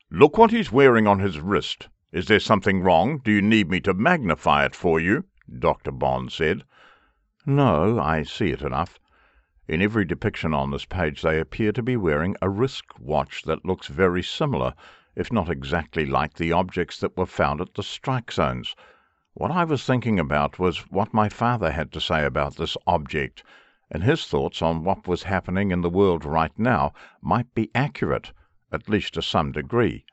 "Look what he's wearing on his wrist. Is there something wrong? Do you need me to magnify it for you?" Dr. Bond said. "No, I see it enough. In every depiction on this page they appear to be wearing a wrist watch that looks very similar, if not exactly like, the objects that were found at the strike zones. What I was thinking about was what my father had to say about this object, and his thoughts on what was happening in the world right now might be accurate, at least to some degree."